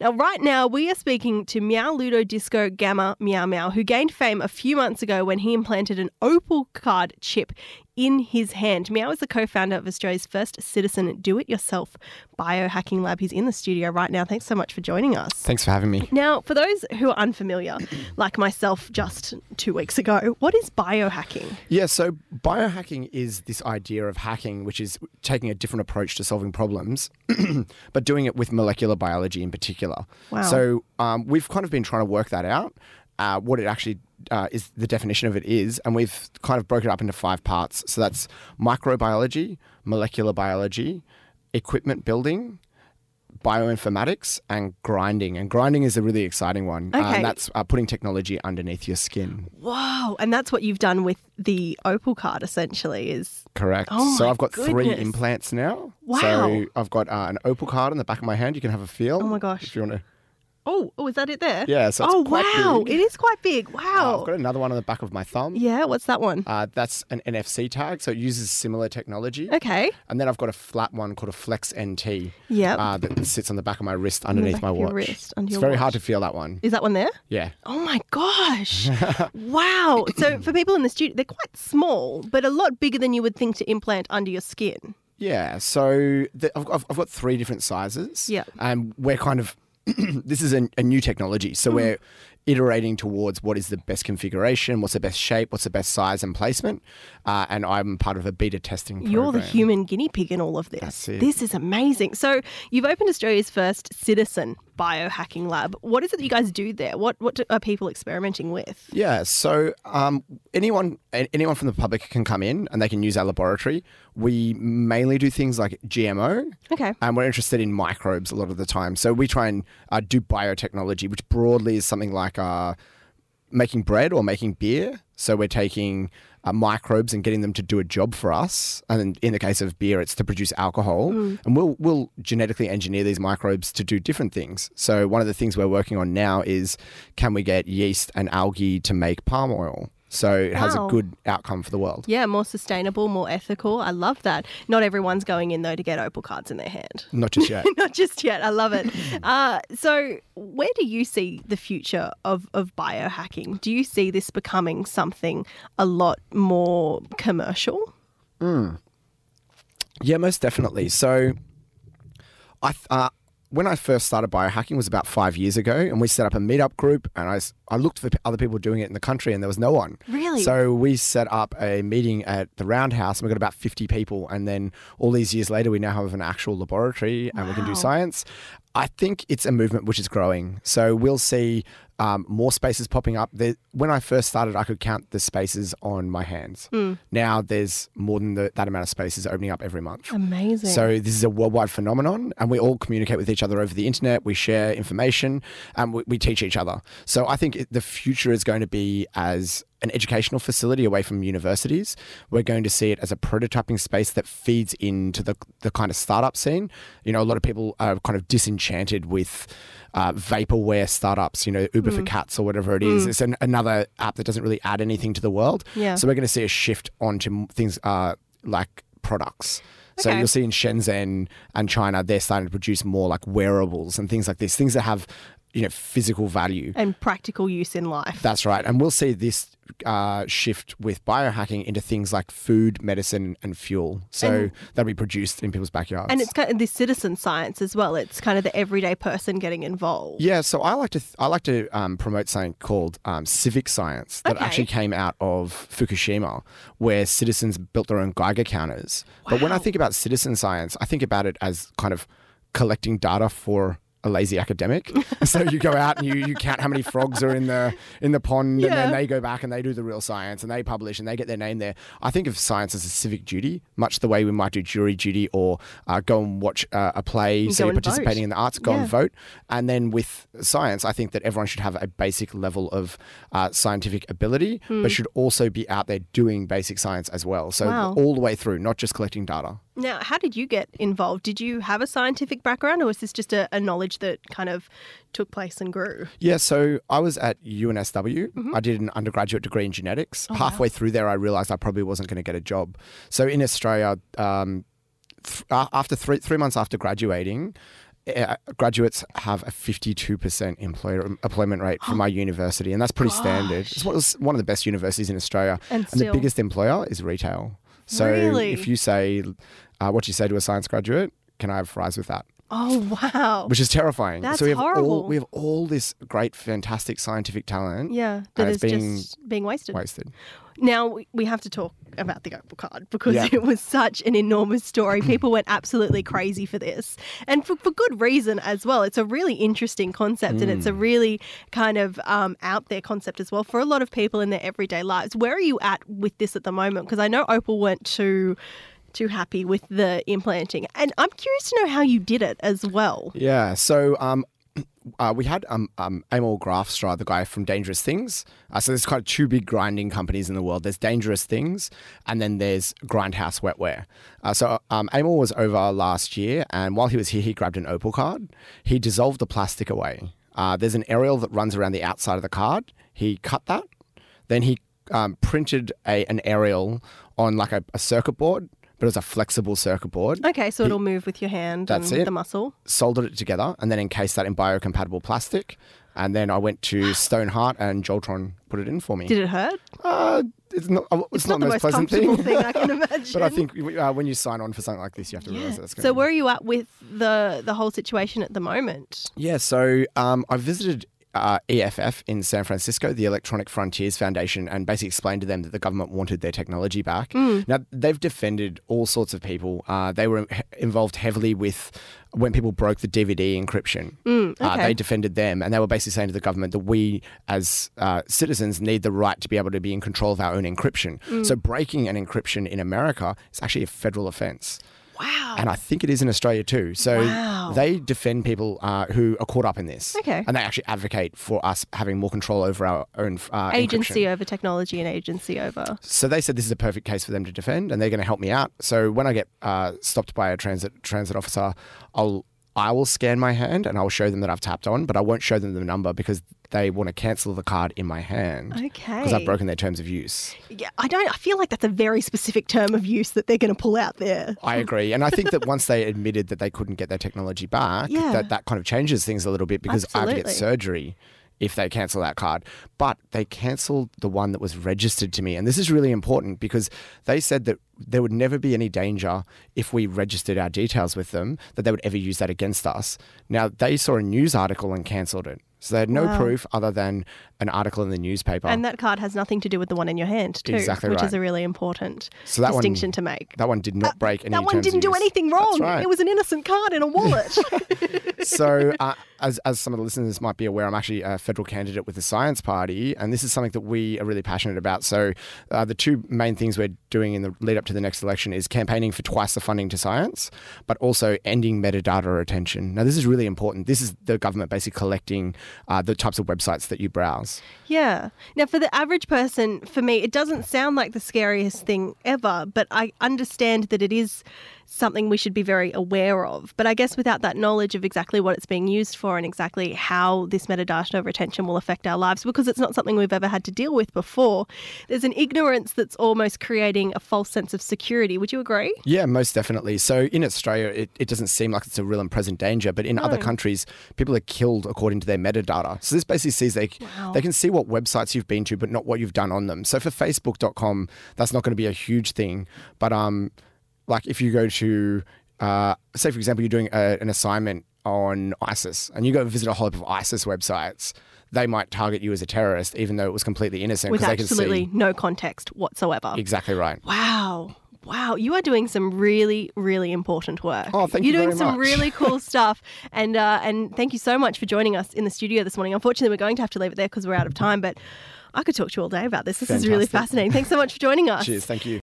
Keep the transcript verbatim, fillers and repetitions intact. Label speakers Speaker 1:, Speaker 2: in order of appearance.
Speaker 1: Now, right now, we are speaking to Meow Ludo Disco Gamma Meow Meow, who gained fame a few months ago when he implanted an Opal card chip in his hand. Meow is the co-founder of Australia's first citizen do-it-yourself biohacking lab. He's in the studio right now. Thanks so much for joining us.
Speaker 2: Thanks for having me.
Speaker 1: Now, for those who are unfamiliar, like myself just two weeks ago, what is biohacking?
Speaker 2: Yeah, so biohacking is this idea of hacking, which is taking a different approach to solving problems, but doing it with molecular biology in particular.
Speaker 1: Wow.
Speaker 2: So um, we've kind of been trying to work that out, uh, what it actually uh, is, the definition of it is, and we've kind of broken it up into five parts. So that's microbiology, molecular biology, equipment building, bioinformatics, and grinding. And grinding is a really exciting one.
Speaker 1: Okay.
Speaker 2: Uh, and that's uh, putting technology underneath your skin.
Speaker 1: Wow. And that's what you've done with the Opal card, essentially, is...
Speaker 2: Correct.
Speaker 1: Oh
Speaker 2: so
Speaker 1: my
Speaker 2: I've got three
Speaker 1: goodness.
Speaker 2: implants now.
Speaker 1: Wow.
Speaker 2: So I've got uh, an Opal card on the back of my hand. You can have a feel.
Speaker 1: Oh my gosh.
Speaker 2: If you want to.
Speaker 1: Oh, oh, is that it there?
Speaker 2: Yeah, so it's
Speaker 1: oh,
Speaker 2: quite
Speaker 1: wow.
Speaker 2: big.
Speaker 1: It is quite big.
Speaker 2: Uh,
Speaker 1: Wow.
Speaker 2: I've got another one on the back of my thumb.
Speaker 1: Yeah, what's that one?
Speaker 2: Uh, that's an N F C tag, so it uses similar technology.
Speaker 1: Okay.
Speaker 2: And then I've got a flat one called a Flex N T.
Speaker 1: Yep.
Speaker 2: Uh, that sits on the back of my wrist
Speaker 1: On the
Speaker 2: underneath
Speaker 1: back
Speaker 2: my
Speaker 1: of your
Speaker 2: watch.
Speaker 1: wrist, under
Speaker 2: it's
Speaker 1: your
Speaker 2: very
Speaker 1: watch.
Speaker 2: hard to feel that one.
Speaker 1: Is that one there?
Speaker 2: Yeah.
Speaker 1: Oh my gosh. Wow. So for people in the studio, they're quite small, but a lot bigger than you would think to implant under your skin.
Speaker 2: Yeah. So the, I've, I've I've got three different sizes.
Speaker 1: Yeah.
Speaker 2: And we're kind of, this is a, a new technology. So
Speaker 1: Mm.
Speaker 2: we're iterating towards what is the best configuration, what's the best shape, what's the best size and placement. Uh, and I'm part of a beta testing program.
Speaker 1: You're the human guinea pig in all of this.
Speaker 2: That's it.
Speaker 1: This is amazing. So you've opened Australia's first citizen biohacking lab. What is it that you guys do there? What what do, are people experimenting with?
Speaker 2: Yeah, so um, anyone a- anyone from the public can come in and they can use our laboratory. We mainly do things like G M O,
Speaker 1: Okay.
Speaker 2: and we're interested in microbes a lot of the time. So we try and uh, do biotechnology, which broadly is something like uh, making bread or making beer. So we're taking uh, microbes and getting them to do a job for us. And in the case of beer, it's to produce alcohol.
Speaker 1: Mm.
Speaker 2: And we'll we'll genetically engineer these microbes to do different things. So one of the things we're working on now is, can we get yeast and algae to make palm oil? So it has a
Speaker 1: Wow.
Speaker 2: good outcome for the world.
Speaker 1: Yeah, more sustainable, more ethical. I love that. Not everyone's going in, though, to get Opal cards in their hand.
Speaker 2: Not just yet.
Speaker 1: Not just yet. I love it. Uh, so where do you see the future of, of biohacking? Do you see this becoming something a lot more commercial?
Speaker 2: Yeah, most definitely. So I th- uh, when I first started biohacking was about five years ago, and we set up a meetup group, and I, s- I looked for p- other people doing it in the country, and there was no one.
Speaker 1: Really?
Speaker 2: So we set up a meeting at the Roundhouse, and we got about fifty people, and then all these years later, we now have an actual laboratory, and we can
Speaker 1: Wow.
Speaker 2: do science. I think it's a movement which is growing. So we'll see um, more spaces popping up. There, when I first started, I could count the spaces on my hands.
Speaker 1: Hmm.
Speaker 2: Now there's more than the, that amount of spaces opening up every month.
Speaker 1: Amazing.
Speaker 2: So this is a worldwide phenomenon, and we all communicate with each other over the internet. We share information, and we, we teach each other. So I think it, the future is going to be as an educational facility away from universities. We're going to see it as a prototyping space that feeds into the, the kind of startup scene. You know, a lot of people are kind of disenchanted with uh, vaporware startups, you know, Uber for cats or whatever it is. It's an, another app that doesn't really add anything to the world.
Speaker 1: Yeah.
Speaker 2: So we're going to see a shift onto m- things uh, like products. So
Speaker 1: Okay.
Speaker 2: you'll see in Shenzhen and China, they're starting to produce more like wearables and things like this, things that have, you know, physical value.
Speaker 1: and practical use in life.
Speaker 2: That's right. And we'll see this uh, shift with biohacking into things like food, medicine, and fuel. So
Speaker 1: And-
Speaker 2: that'll be produced in people's backyards.
Speaker 1: And it's kind of this citizen science as well. It's kind of the everyday person getting involved.
Speaker 2: Yeah, so I like to th- I like to um, promote something called um, civic science that
Speaker 1: Okay.
Speaker 2: actually came out of Fukushima, where citizens built their own Geiger counters. But when I
Speaker 1: Wow.
Speaker 2: think about citizen science, I think about it as kind of collecting data for a lazy academic. So you go out and you, you count how many frogs are in the in the pond, and
Speaker 1: Yeah.
Speaker 2: then they go back and they do the real science and they publish and they get their name there. I think of science as a civic duty, much the way we might do jury duty or uh, go and watch uh, a play.
Speaker 1: And
Speaker 2: So
Speaker 1: go
Speaker 2: you're
Speaker 1: and
Speaker 2: participating
Speaker 1: vote.
Speaker 2: in the arts, go
Speaker 1: Yeah.
Speaker 2: and vote. And then with science, I think that everyone should have a basic level of uh, scientific ability, but should also be out there doing basic science as well. So
Speaker 1: Hmm. Wow.
Speaker 2: all the way through, not just collecting data.
Speaker 1: Now, how did you get involved? Did you have a scientific background, or was this just a, a knowledge that kind of took place and grew?
Speaker 2: Yeah, so I was at U N S W.
Speaker 1: Mm-hmm.
Speaker 2: I did an undergraduate degree in genetics.
Speaker 1: Oh,
Speaker 2: Halfway through there, I realized I probably wasn't going to get a job. So in Australia, um, th- uh, after three three months after graduating, uh, graduates have a fifty-two percent employer, employment rate from my university, and that's pretty
Speaker 1: Gosh.
Speaker 2: standard. It's one of the- one of the best universities in Australia,
Speaker 1: And
Speaker 2: and the
Speaker 1: still-
Speaker 2: biggest employer is retail. So
Speaker 1: Really?
Speaker 2: if you say, uh, what you say to a science graduate, can I have fries with that?
Speaker 1: Oh, wow.
Speaker 2: Which is terrifying.
Speaker 1: That's
Speaker 2: so we have all
Speaker 1: horrible.
Speaker 2: we have all this great, fantastic scientific talent
Speaker 1: Yeah, that
Speaker 2: and
Speaker 1: is
Speaker 2: it's being
Speaker 1: just being wasted.
Speaker 2: wasted.
Speaker 1: Now, we- we have to talk about the Opal card because
Speaker 2: Yeah.
Speaker 1: it was such an enormous story. People went absolutely crazy for this, and for, for good reason as well. It's a really interesting concept, and it's a really kind of um, out there concept as well for a lot of people in their everyday lives. Where are you at with this at the moment? Because I know Opal weren't too too happy with the implanting, and I'm curious to know how you did it as well.
Speaker 2: Yeah. So um, uh, we had um, um, Amol Grafstra, the guy from Dangerous Things. Uh, so there's kind of two big grinding companies in the world. There's Dangerous Things, and then there's Grindhouse Wetware. Uh, so um, Amol was over last year, and while he was here, he grabbed an Opal card. He dissolved the plastic away. Uh, there's an aerial that runs around the outside of the card. He cut that. Then he um, printed a, an aerial on like a, a circuit board, but it was a flexible circuit board.
Speaker 1: Okay, so it'll move with your hand
Speaker 2: That's
Speaker 1: and
Speaker 2: it.
Speaker 1: the muscle.
Speaker 2: Soldered it together and then encased that in biocompatible plastic. And then I went to Stoneheart and Joltron put it in for me.
Speaker 1: Did it hurt?
Speaker 2: Uh, it's not, uh, it's
Speaker 1: It's
Speaker 2: not,
Speaker 1: not the most
Speaker 2: pleasant
Speaker 1: comfortable
Speaker 2: thing.
Speaker 1: thing I can imagine.
Speaker 2: But I think uh, when you sign on for something like this, you have to realize that that's going
Speaker 1: So where are you at with the the whole situation at the moment?
Speaker 2: Yeah, so um, I visited uh, E F F in San Francisco, the Electronic Frontiers Foundation, and basically explained to them that the government wanted their technology back.
Speaker 1: Mm.
Speaker 2: Now, they've defended all sorts of people. Uh, they were he- involved heavily with when people broke the D V D encryption.
Speaker 1: Mm,
Speaker 2: uh,
Speaker 1: okay.
Speaker 2: they defended them, and they were basically saying to the government that we, as uh, citizens, need the right to be able to be in control of our own encryption.
Speaker 1: Mm.
Speaker 2: So breaking an encryption in America is actually a federal offence.
Speaker 1: Wow.
Speaker 2: And I think it is in Australia too. So
Speaker 1: Wow.
Speaker 2: they defend people uh, who are caught up in this.
Speaker 1: Okay.
Speaker 2: And they actually advocate for us having more control over our own uh,
Speaker 1: Agency
Speaker 2: encryption.
Speaker 1: over technology and agency over.
Speaker 2: So they said this is a perfect case for them to defend, and they're going to help me out. So when I get uh, stopped by a transit transit officer, I'll I will scan my hand and I'll show them that I've tapped on, but I won't show them the number because they want to cancel the card in my hand.
Speaker 1: Okay.
Speaker 2: Because I've broken their terms of use.
Speaker 1: Yeah, I don't. I feel like that's a very specific term of use that they're going to pull out there.
Speaker 2: I agree. And I think that once they admitted that they couldn't get their technology back,
Speaker 1: Yeah.
Speaker 2: that, that kind of changes things a little bit because I have to get
Speaker 1: Absolutely.
Speaker 2: surgery if they cancel that card. But they cancelled the one that was registered to me. And this is really important because they said that there would never be any danger if we registered our details with them that they would ever use that against us. Now, they saw a news article and cancelled it. So they had no
Speaker 1: Wow.
Speaker 2: proof other than an article in the newspaper.
Speaker 1: And that card has nothing to do with the one in your hand, too,
Speaker 2: Exactly
Speaker 1: which
Speaker 2: right.
Speaker 1: is a really important
Speaker 2: So that one-
Speaker 1: distinction to make.
Speaker 2: that one did not break any
Speaker 1: That one
Speaker 2: terms of
Speaker 1: didn't do
Speaker 2: use.
Speaker 1: anything wrong.
Speaker 2: That's right.
Speaker 1: It was an innocent card in a wallet.
Speaker 2: So, uh, as, as some of the listeners might be aware, I'm actually a federal candidate with the Science Party, and this is something that we are really passionate about. So, uh, the two main things we're doing in the lead up to the next election is campaigning for twice the funding to science, but also ending metadata retention. Now, this is really important. This is the government basically collecting uh, the types of websites that you browse.
Speaker 1: Yeah. Now, for the average person, for me, it doesn't sound like the scariest thing ever, but I understand that it is something we should be very aware of. But I guess without that knowledge of exactly what it's being used for and exactly how this metadata retention will affect our lives, because it's not something we've ever had to deal with before, there's an ignorance that's almost creating a false sense of security. Would you agree?
Speaker 2: Yeah, most definitely. So in Australia, it, it doesn't seem like it's a real and present danger, but in other
Speaker 1: No.
Speaker 2: countries, people are killed according to their metadata. So this basically sees they,
Speaker 1: Wow.
Speaker 2: they can see what websites you've been to, but not what you've done on them. So for Facebook dot com, that's not going to be a huge thing. But um, like if you go to, uh, say for example, you're doing a, an assignment on ISIS and you go visit a whole heap of ISIS websites, they might target you as a terrorist, even though it was completely innocent.
Speaker 1: With
Speaker 2: 'cause they can
Speaker 1: absolutely
Speaker 2: see.
Speaker 1: no context whatsoever.
Speaker 2: Exactly right.
Speaker 1: Wow. Wow, you are doing some really, really important work.
Speaker 2: Oh, thank
Speaker 1: You're
Speaker 2: you
Speaker 1: doing
Speaker 2: very
Speaker 1: some
Speaker 2: much.
Speaker 1: really cool stuff, and uh, and thank you so much for joining us in the studio this morning. Unfortunately, we're going to have to leave it there because we're out of time, but I could talk to you all day about this. This is really
Speaker 2: Fantastic.
Speaker 1: fascinating. Thanks so much for joining us.
Speaker 2: Cheers. Thank you.